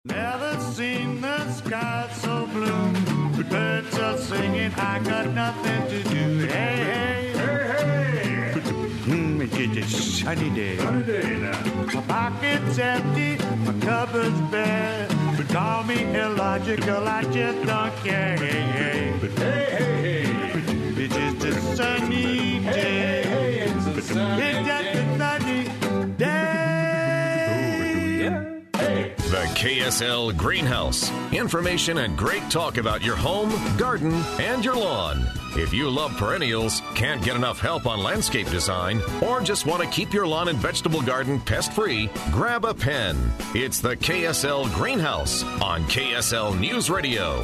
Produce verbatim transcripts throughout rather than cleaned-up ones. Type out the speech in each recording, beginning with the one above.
Never seen the sky so blue. The birds are singing, I got nothing to do. Hey, hey, hey, hey. Mm, it's a sunny day. Sunny day now. My pocket's empty, my cupboard's bare. But call me illogical, I just don't care. Hey, hey, hey, hey, hey. It's just a sunny day. Hey, hey, hey. It's a sunny day. It's just a sunny day. The K S L Greenhouse. Information and great talk about your home, garden, and your lawn. If you love perennials, can't get enough help on landscape design, or just want to keep your lawn and vegetable garden pest-free, grab a pen. It's the K S L Greenhouse on K S L News Radio.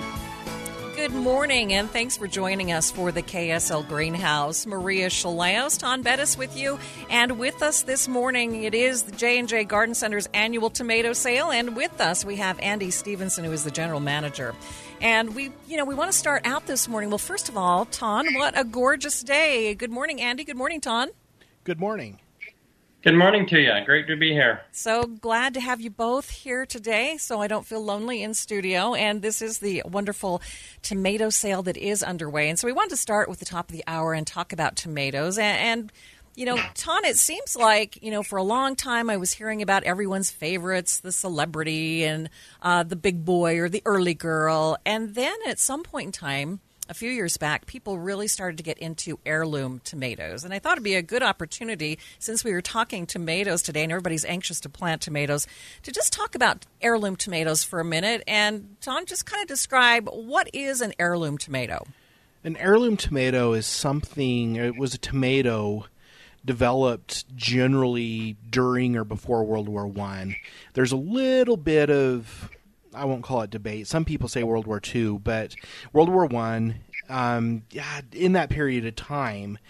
Good morning, and thanks for joining us for the K S L Greenhouse. Maria Shilaos, Ton Bettis with you, and with us this morning, it is the J and J Garden Center's annual tomato sale, and with us we have Andy Stevenson, who is the general manager. And we, you know, we want to start out this morning. Well, first of all, Ton, what a gorgeous day. Good morning, Andy. Good morning, Ton. Good morning. Good morning to you. Great to be here. So glad to have you both here today so I don't feel lonely in studio. And this is the wonderful tomato sale that is underway. And so we wanted to start with the top of the hour and talk about tomatoes. And, and you know, Ton, it seems like, you know, for a long time I was hearing about everyone's favorites, the celebrity and uh, the big boy or the early girl. And then at some point in time, a few years back, people really started to get into heirloom tomatoes. And I thought it'd be a good opportunity, since we were talking tomatoes today and everybody's anxious to plant tomatoes, to just talk about heirloom tomatoes for a minute. And Ton, just kind of describe, what is an heirloom tomato? An heirloom tomato is something, it was a tomato developed generally during or before World War One. There's a little bit of, I won't call it debate. Some people say World War Two, but World War One, um, yeah, in that period of time,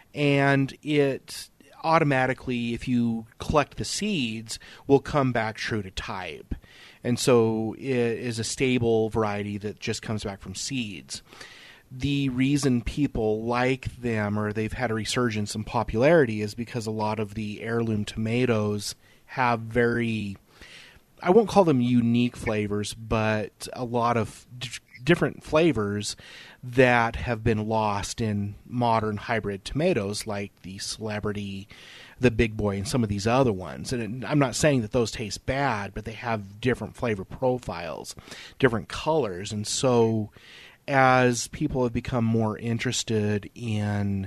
and it automatically, if you collect the seeds, will come back true to type. And so it is a stable variety that just comes back from seeds. The reason people like them, or they've had a resurgence in popularity, is because a lot of the heirloom tomatoes have very, I won't call them unique flavors, but a lot of d- different flavors that have been lost in modern hybrid tomatoes, like the Celebrity, the Big Boy, and some of these other ones. And I'm not saying that those taste bad, but they have different flavor profiles, different colors. And so as people have become more interested in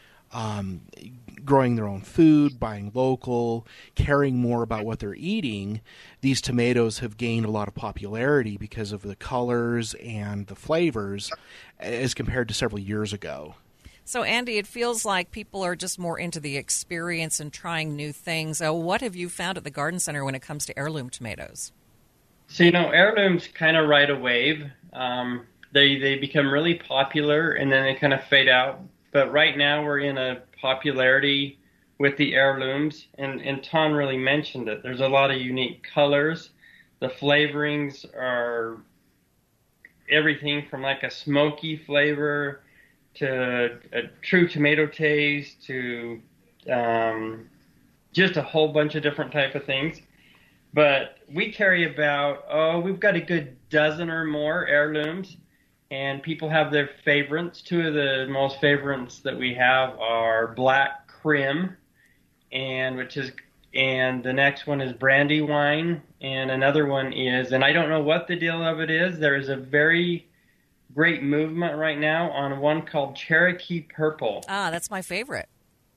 um, growing their own food, buying local, caring more about what they're eating, these tomatoes have gained a lot of popularity because of the colors and the flavors as compared to several years ago. So, Andy, it feels like people are just more into the experience and trying new things. Uh, what have you found at the Garden Center when it comes to heirloom tomatoes? So, you know, heirlooms kind of ride a wave. Um, they, they become really popular, and then they kind of fade out. But right now we're in a popularity with the heirlooms, and, and Ton really mentioned it. There's a lot of unique colors. The flavorings are everything from like a smoky flavor to a true tomato taste to um, just a whole bunch of different type of things. But we carry about, oh, we've got a good dozen or more heirlooms. And people have their favorites. Two of the most favorites that we have are Black Krim, and which is, and the next one is Brandywine, and another one is, and I don't know what the deal of it is. There is a very great movement right now on one called Cherokee Purple. Ah, that's my favorite.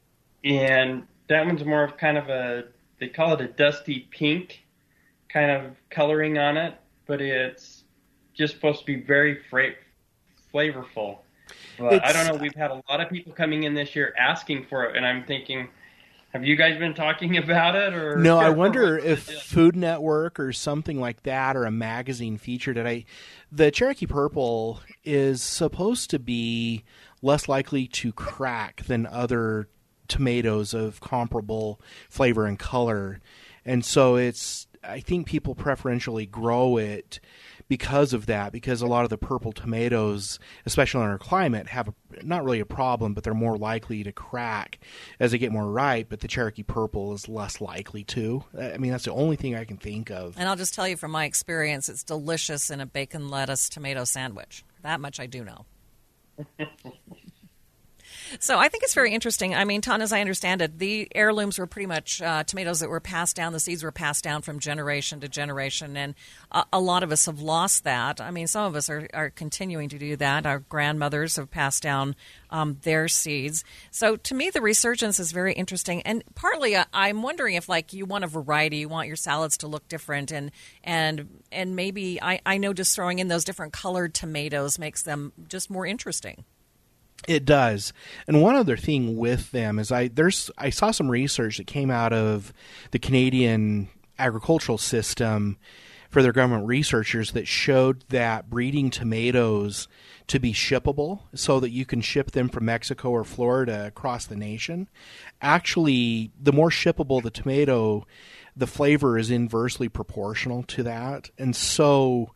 And that one's more of kind of a, they call it a dusty pink kind of coloring on it, but it's just supposed to be very fra- flavorful. But it's, I don't know, we've had a lot of people coming in this year asking for it, and I'm thinking, have you guys been talking about it? Or no, I wonder if Food Network or something like that, or a magazine featured it. I, the Cherokee Purple is supposed to be less likely to crack than other tomatoes of comparable flavor and color. And so it's I think people preferentially grow it because of that, because a lot of the purple tomatoes, especially in our climate, have a, not really a problem, but they're more likely to crack as they get more ripe, but the Cherokee purple is less likely to. I mean, that's the only thing I can think of. And I'll just tell you from my experience, it's delicious in a bacon lettuce tomato sandwich. That much I do know. So I think it's very interesting. I mean, Ton, as I understand it, the heirlooms were pretty much uh, tomatoes that were passed down. The seeds were passed down from generation to generation, and a, a lot of us have lost that. I mean, some of us are, are continuing to do that. Our grandmothers have passed down um, their seeds. So to me, the resurgence is very interesting. And partly uh, I'm wondering if, like, you want a variety, you want your salads to look different, and and and maybe I, I know just throwing in those different colored tomatoes makes them just more interesting. It does. And one other thing with them is I there's I saw some research that came out of the Canadian agricultural system for their government researchers that showed that breeding tomatoes to be shippable so that you can ship them from Mexico or Florida across the nation. Actually, the more shippable the tomato, the flavor is inversely proportional to that. And so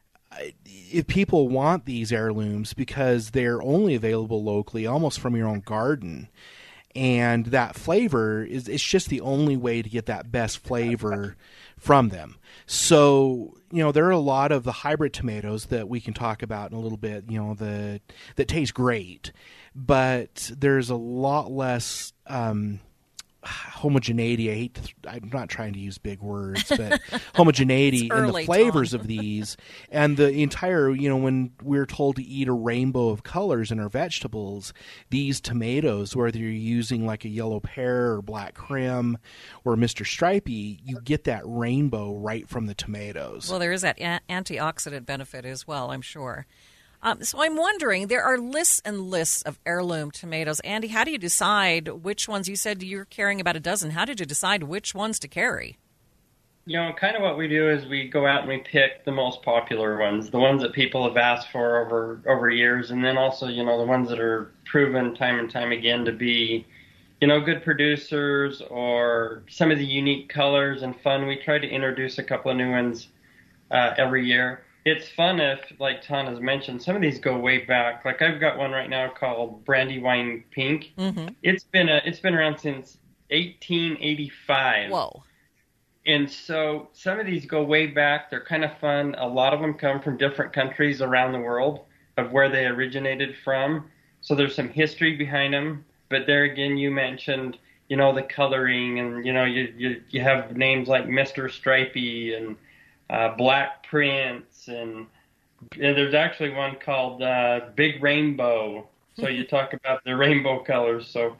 if people want these heirlooms because they're only available locally, almost from your own garden, and that flavor is it's just the only way to get that best flavor from them. So, you know, there are a lot of the hybrid tomatoes that we can talk about in a little bit, you know, the that taste great, but there's a lot less um homogeneity. I hate to, I'm not trying to use big words, but homogeneity in the flavors Tom. of these, and the entire, you know, when we're told to eat a rainbow of colors in our vegetables, these tomatoes, whether you're using like a yellow pear or black crim or Mister Stripey, you get that rainbow right from the tomatoes. Well, there is that a- antioxidant benefit as well, I'm sure. Um, so I'm wondering, there are lists and lists of heirloom tomatoes. Andy, how do you decide which ones? You said you're carrying about a dozen. How did you decide which ones to carry? You know, kind of what we do is we go out and we pick the most popular ones, the ones that people have asked for over over years, and then also, you know, the ones that are proven time and time again to be, you know, good producers or some of the unique colors and fun. We try to introduce a couple of new ones uh, every year. It's fun if, like Ton has mentioned, some of these go way back. Like I've got one right now called Brandywine Pink. Mm-hmm. It's been a, it's been around since eighteen eighty-five. Whoa. And so some of these go way back. They're kind of fun. A lot of them come from different countries around the world of where they originated from. So there's some history behind them. But there again, you mentioned, you know, the coloring, and, you know, you you, you have names like Mister Stripey and uh, Black Prince, and, and there's actually one called uh, Big Rainbow. So you talk about the rainbow colors. So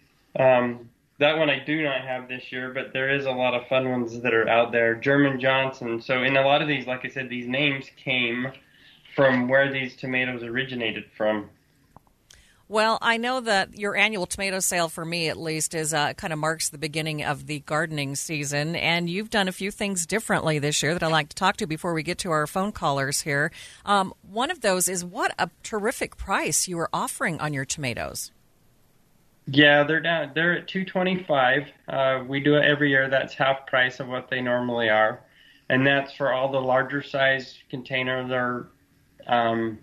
um, that one I do not have this year, but there is a lot of fun ones that are out there. German Johnson. So in a lot of these, like I said, these names came from where these tomatoes originated from. Well, I know that your annual tomato sale, for me at least, is uh, kind of marks the beginning of the gardening season, and you've done a few things differently this year that I'd like to talk to before we get to our phone callers here. Um, one of those is what a terrific price you are offering on your tomatoes. Yeah, they're down. They're at two twenty-five. Uh, we do it every year. That's half price of what they normally are, and that's for all the larger size containers. Are um,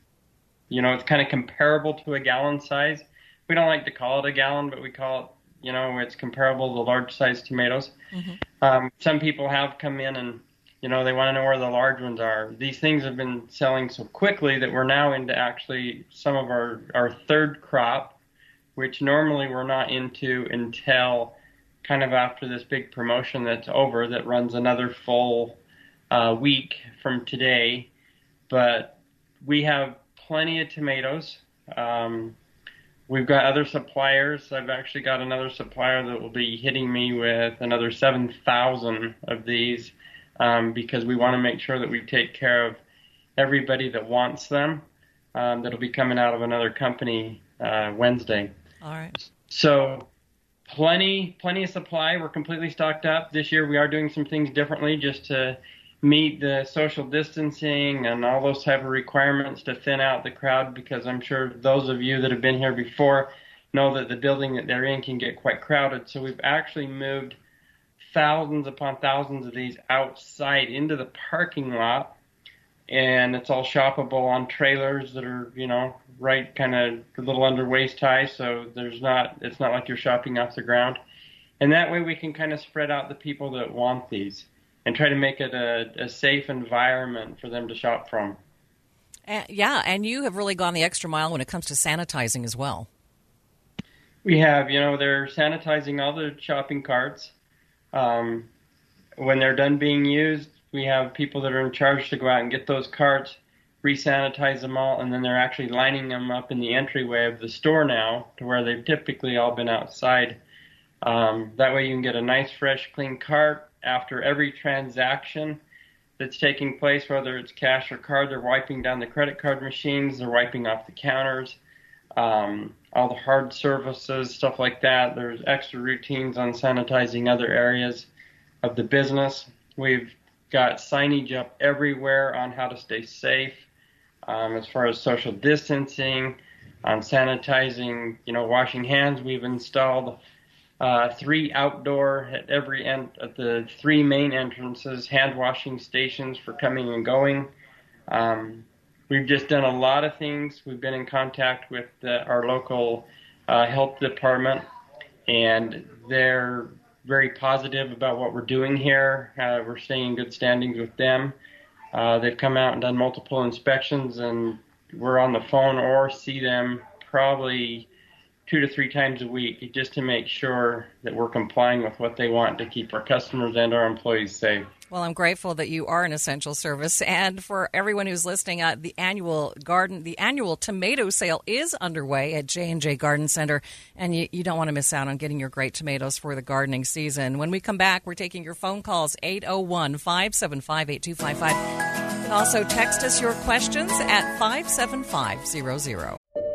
You know, it's kind of comparable to a gallon size. We don't like to call it a gallon, but we call it, you know, it's comparable to large size tomatoes. Mm-hmm. Um, some people have come in and, you know, they want to know where the large ones are. These things have been selling so quickly that we're now into actually some of our, our third crop, which normally we're not into until kind of after this big promotion that's over that runs another full uh, week from today. But we have plenty of tomatoes. Um, we've got other suppliers. I've actually got another supplier that will be hitting me with another seven thousand of these um, because we want to make sure that we take care of everybody that wants them. Um, that'll be coming out of another company uh, Wednesday. All right. So plenty, plenty of supply. We're completely stocked up. This year we are doing some things differently just to meet the social distancing and all those type of requirements to thin out the crowd, because I'm sure those of you that have been here before know that the building that they're in can get quite crowded. So we've actually moved thousands upon thousands of these outside into the parking lot, and it's all shoppable on trailers that are, you know, right kind of a little under waist high, so there's not, it's not like you're shopping off the ground. And that way we can kind of spread out the people that want these and try to make it a, a safe environment for them to shop from. Uh, yeah, and you have really gone the extra mile when it comes to sanitizing as well. We have, you know, they're sanitizing all the shopping carts. Um, when they're done being used, we have people that are in charge to go out and get those carts, re-sanitize them all, and then they're actually lining them up in the entryway of the store now to where they've typically all been outside. Um, that way you can get a nice, fresh, clean cart after every transaction that's taking place, whether it's cash or card. They're wiping down the credit card machines, they're wiping off the counters, um, all the hard surfaces, stuff like that. There's extra routines on sanitizing other areas of the business. We've got signage up everywhere on how to stay safe, um, as far as social distancing, on sanitizing, you know, washing hands. We've installed Uh, three outdoor at every end at the three main entrances, hand washing stations for coming and going. Um, we've just done a lot of things. We've been in contact with the, our local uh, health department, and they're very positive about what we're doing here. Uh, we're staying in good standings with them. Uh, they've come out and done multiple inspections, and we're on the phone or see them probably two to three times a week just to make sure that we're complying with what they want to keep our customers and our employees safe. Well, I'm grateful that you are an essential service. And for everyone who's listening, uh, the annual garden, the annual tomato sale is underway at J and J Garden Center, and you, you don't want to miss out on getting your great tomatoes for the gardening season. When we come back, we're taking your phone calls, eight oh one, five seven five, eight two five five. You can also text us your questions at five seven five zero zero.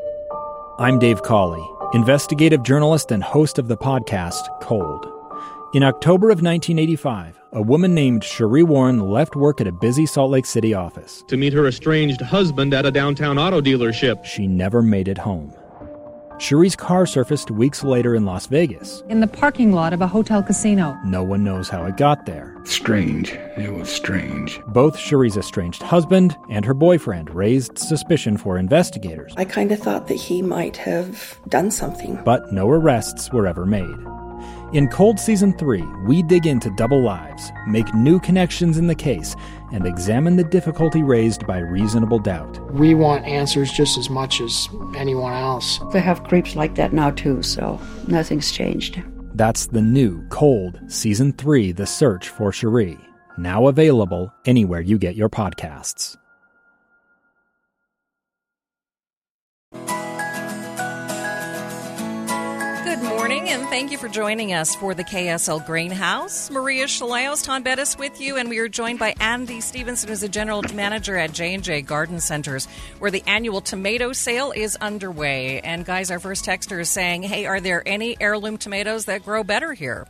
I'm Dave Cawley, investigative journalist and host of the podcast Cold. In October of nineteen eighty-five, a woman named Cherie Warren left work at a busy Salt Lake City office to meet her estranged husband at a downtown auto dealership. She never made it home. Cherie's car surfaced weeks later in Las Vegas. In the parking lot of a hotel casino. No one knows how it got there. Strange. It was strange. Both Cherie's estranged husband and her boyfriend raised suspicion for investigators. I kind of thought that he might have done something. But no arrests were ever made. In Cold Season three, we dig into double lives, make new connections in the case, and examine the difficulty raised by reasonable doubt. We want answers just as much as anyone else. They have creeps like that now too, so nothing's changed. That's the new Cold Season three, The Search for Cherie, now available anywhere you get your podcasts. Good morning, and thank you for joining us for the K S L Greenhouse. Maria Chaleos, Tom Bettis with you, and we are joined by Andy Stevenson, who's the general manager at J and J Garden Centers, where the annual tomato sale is underway. And guys, our first texter is saying, hey, are there any heirloom tomatoes that grow better here?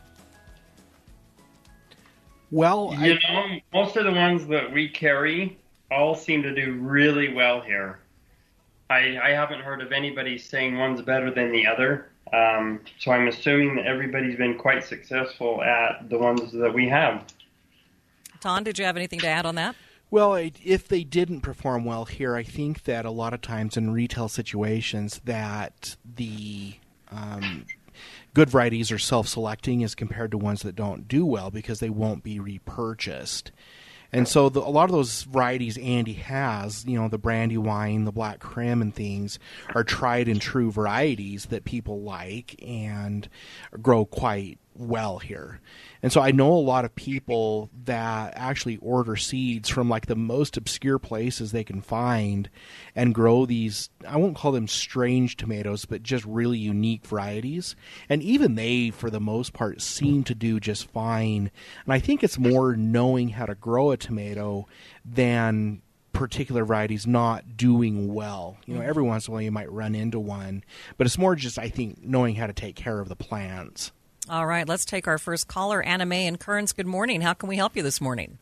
Well, you I... know, most of the ones that we carry all seem to do really well here. I, I haven't heard of anybody saying one's better than the other. Um, so I'm assuming that everybody's been quite successful at the ones that we have. Tom, did you have anything to add on that? Well, if they didn't perform well here, I think that a lot of times in retail situations that the um, good varieties are self-selecting as compared to ones that don't do well because they won't be repurchased. And so the, a lot of those varieties Andy has, you know, the Brandywine, the Black Krim and things, are tried and true varieties that people like and grow quite well here. And so I know a lot of people that actually order seeds from like the most obscure places they can find and grow these, I won't call them strange tomatoes, but just really unique varieties. And even they, for the most part, seem to do just fine. And I think it's more knowing how to grow a tomato than particular varieties not doing well. You know, every once in a while you might run into one, but it's more just, I think, knowing how to take care of the plants. All right, let's take our first caller, Anna Mae in Kearns. Good morning. How can we help you this morning?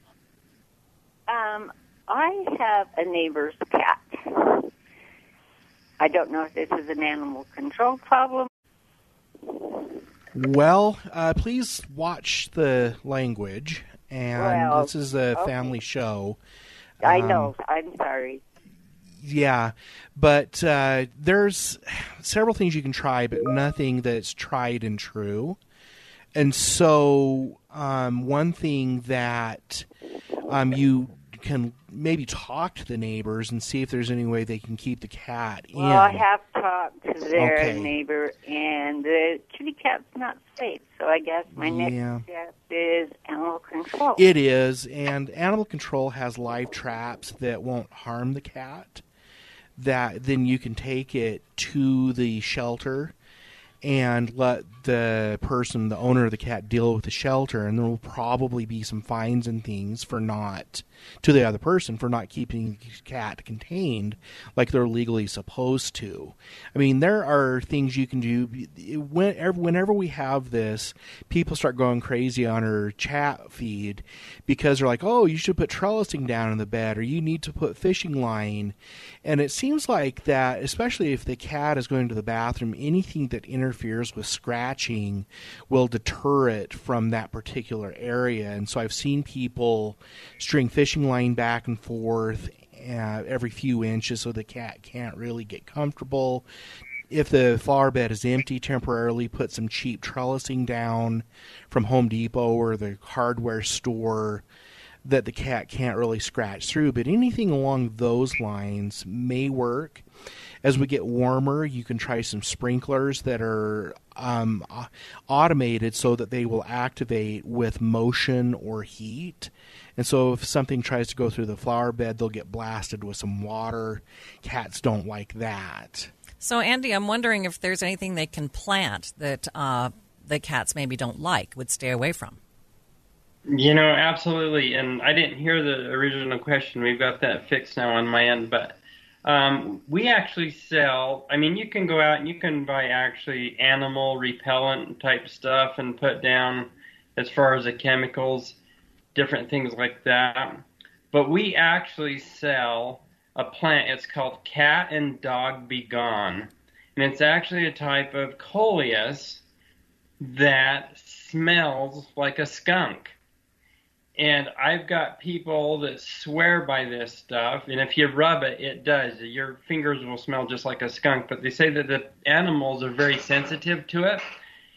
Um, I have a neighbor's cat. I don't know if this is an animal control problem. Well, uh, please watch the language. And well, this is a okay. family show. I Um, know. I'm sorry. Yeah, but uh, there's several things you can try, but nothing that's tried and true. And so um, one thing that um, you can maybe talk to the neighbors and see if there's any way they can keep the cat in. Well, I have talked to their Okay. neighbor, and the kitty cat's not safe. So I guess my Yeah. next step is animal control. It is, and animal control has live traps that won't harm the cat. That then you can take it to the shelter and let the person, the owner of the cat, deal with the shelter, and there will probably be some fines and things for not, to the other person, for not keeping the cat contained like they're legally supposed to. I mean, there are things you can do. Whenever, whenever we have this, people start going crazy on our chat feed because they're like, oh, you should put trellising down in the bed, or you need to put fishing line. And it seems like that, especially if the cat is going to the bathroom, anything that interferes with scratching will deter it from that particular area. And so I've seen people string fishing line back and forth uh, every few inches so the cat can't really get comfortable. If the flower bed is empty temporarily, put some cheap trellising down from Home Depot or the hardware store that the cat can't really scratch through. But anything along those lines may work. As we get warmer, you can try some sprinklers that are um, automated so that they will activate with motion or heat. And so if something tries to go through the flower bed, they'll get blasted with some water. Cats don't like that. So, Andy, I'm wondering if there's anything they can plant that uh, the cats maybe don't like, would stay away from. You know, absolutely. And I didn't hear the original question. We've got that fixed now on my end. But um, we actually sell, I mean, you can go out and you can buy actually animal repellent type stuff and put down as far as the chemicals, different things like that. But we actually sell a plant. It's called Cat and Dog Be Gone. And it's actually a type of coleus that smells like a skunk. And I've got people that swear by this stuff, and if you rub it, it does. Your fingers will smell just like a skunk, but they say that the animals are very sensitive to it,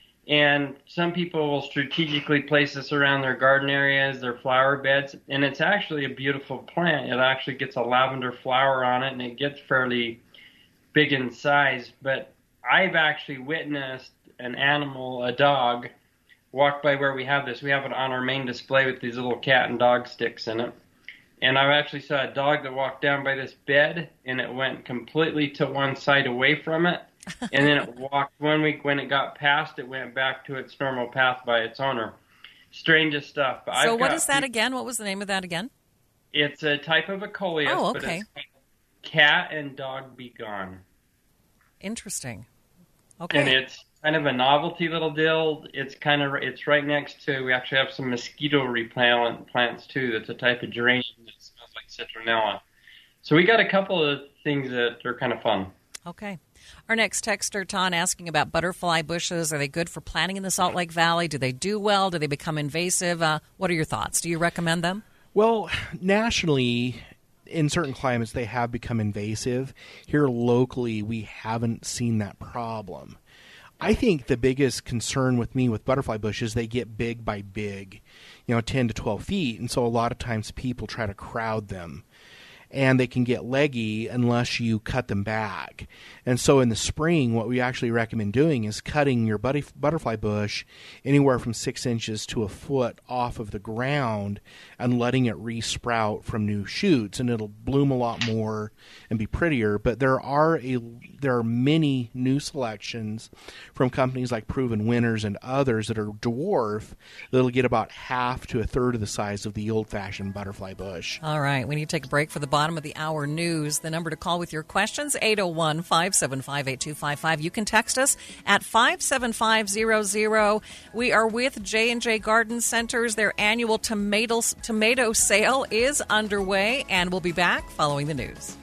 and some people will strategically place this around their garden areas, their flower beds, and it's actually a beautiful plant. It actually gets a lavender flower on it, and it gets fairly big in size, but I've actually witnessed an animal, a dog, walk by where we have this. We have it on our main display with these little cat and dog sticks in it. And I actually saw a dog that walked down by this bed, and it went completely to one side away from it. And then it walked one week. When it got past, it went back to its normal path by its owner. Strangest stuff. But so I've what got is that again? What was the name of that again? It's a type of a coleus, oh, but okay. it's Cat and Dog Be Gone. Interesting. Okay. And it's kind of a novelty little deal. It's kind of it's right next to. We actually have some mosquito repellent plants too. That's a type of geranium that smells like citronella. So we got a couple of things that are kind of fun. Okay. Our next texter, Ton, asking about butterfly bushes. Are they good for planting in the Salt Lake Valley? Do they do well? Do they become invasive? Uh, what are your thoughts? Do you recommend them? Well, nationally, in certain climates, they have become invasive. Here locally, we haven't seen that problem. I think the biggest concern with me with butterfly bushes, they get big by big, you know, ten to twelve feet. And so a lot of times people try to crowd them. And they can get leggy unless you cut them back. And so in the spring, what we actually recommend doing is cutting your butterfly bush anywhere from six inches to a foot off of the ground and letting it re-sprout from new shoots. And it'll bloom a lot more and be prettier. But there are a there are many new selections from companies like Proven Winners and others that are dwarf that'll get about half to a third of the size of the old-fashioned butterfly bush. All right. We need to take a break for the bottom of the hour news. The number to call with your questions, eight oh one, five seven five, eight two five five. You can text us at five seven five zero zero. We are with J and J Garden Centers. Their annual tomato, tomato sale is underway, and we'll be back following the news.